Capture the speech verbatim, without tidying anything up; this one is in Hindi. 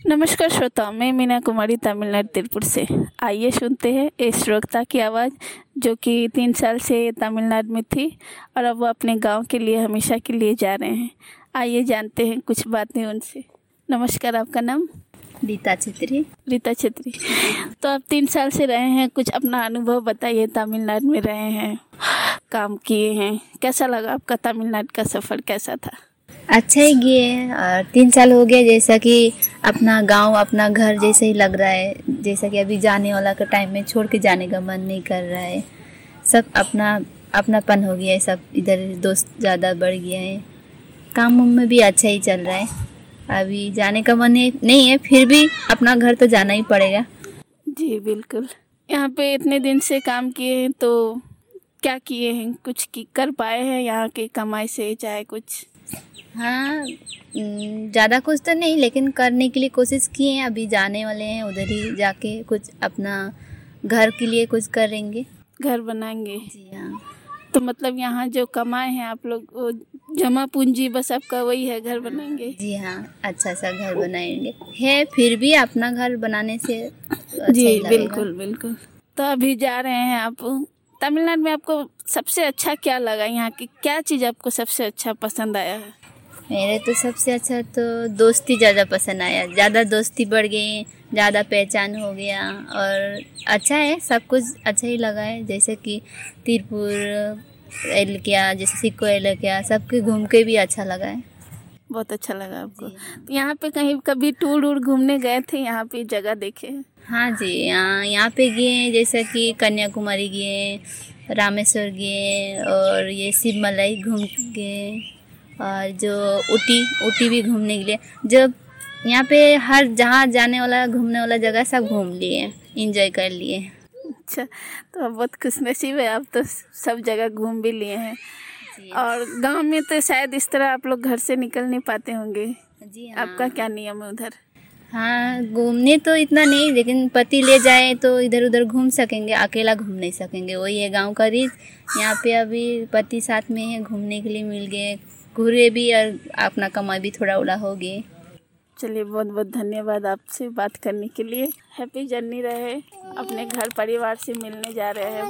नमस्कार श्रोताओं, मैं मीना कुमारी तमिलनाडु तिरुपुर से। आइए सुनते हैं इस श्रोता की आवाज़ जो कि तीन साल से तमिलनाडु में थी और अब वो अपने गांव के लिए हमेशा के लिए जा रहे हैं। आइए जानते हैं कुछ बातें उनसे। नमस्कार, आपका नाम? रीता छेत्री। रीता छेत्री। तो आप तीन साल से रहे हैं, कुछ अपना अनुभव बताइए। तमिलनाडु में रहे हैं, काम किए हैं, कैसा लगा आपका तमिलनाडु का सफ़र, कैसा था? अच्छा ही गए और तीन साल हो गया। जैसा कि अपना गांव अपना घर जैसे ही लग रहा है, जैसा कि अभी जाने वाला का टाइम में छोड़ के जाने का मन नहीं कर रहा है। सब अपना अपनापन हो गया है, सब इधर दोस्त ज़्यादा बढ़ गया है। काम उम में भी अच्छा ही चल रहा है। अभी जाने का मन नहीं है, फिर भी अपना घर तो जाना ही पड़ेगा। जी बिल्कुल। यहाँ पे इतने दिन से काम किए हैं तो क्या किए हैं, कुछ की कर पाए हैं यहाँ के कमाई से, चाहे कुछ? हाँ, ज़्यादा कुछ तो नहीं, लेकिन करने के लिए कोशिश किए हैं। अभी जाने वाले हैं, उधर ही जाके कुछ अपना घर के लिए कुछ करेंगे, घर बनाएंगे। जी हाँ। तो मतलब यहाँ जो कमाए हैं आप लोग, वो जमा पूंजी बस आपका वही है, घर बनाएंगे? जी हाँ, अच्छा सा घर बनाएंगे है, फिर भी अपना घर बनाने से अच्छा जी ही लगेगा। बिल्कुल बिल्कुल। तो अभी जा रहे हैं आप तमिलनाडु में, आपको सबसे अच्छा क्या लगा? यहाँ की क्या चीज़ आपको सबसे अच्छा पसंद आया है? मेरे तो सबसे अच्छा तो दोस्ती ज़्यादा पसंद आया। ज़्यादा दोस्ती बढ़ गई, ज़्यादा पहचान हो गया और अच्छा है, सब कुछ अच्छा ही लगा है। जैसे कि तिरुपुर एलकिया, जैसे सिक्को एलकिया, सबके घूम के भी अच्छा लगा है। बहुत अच्छा लगा आपको। तो यहाँ पे कहीं कभी टूर वूर घूमने गए थे, यहाँ पे जगह देखे? हाँ जी, यहाँ यहाँ पे गए, जैसे कि कन्याकुमारी गए, रामेश्वर गए और ये शिवमलाई घूम गए और जो ऊटी ऊटी भी घूमने के लिए। जब यहाँ पे हर जहाँ जाने वाला घूमने वाला जगह सब घूम लिए, इंजॉय कर लिए। अच्छा, तो आप बहुत खुशनसीब है, आप तो सब जगह घूम भी लिए हैं। और गांव में तो शायद इस तरह आप लोग घर से निकल नहीं पाते होंगे। जी हाँ। आपका क्या नियम है उधर? हाँ, घूमने तो इतना नहीं, लेकिन पति ले जाए तो इधर उधर घूम सकेंगे, अकेला घूम नहीं सकेंगे। वही है गांव का रीत। यहाँ पे अभी पति साथ में है, घूमने के लिए मिल गए, घूरे भी और अपना कमाई भी थोड़ा उड़ा हो गए। चलिए, बहुत बहुत धन्यवाद आपसे बात करने के लिए। हैप्पी जर्नी रहे। अपने घर परिवार से मिलने जा रहे हैं।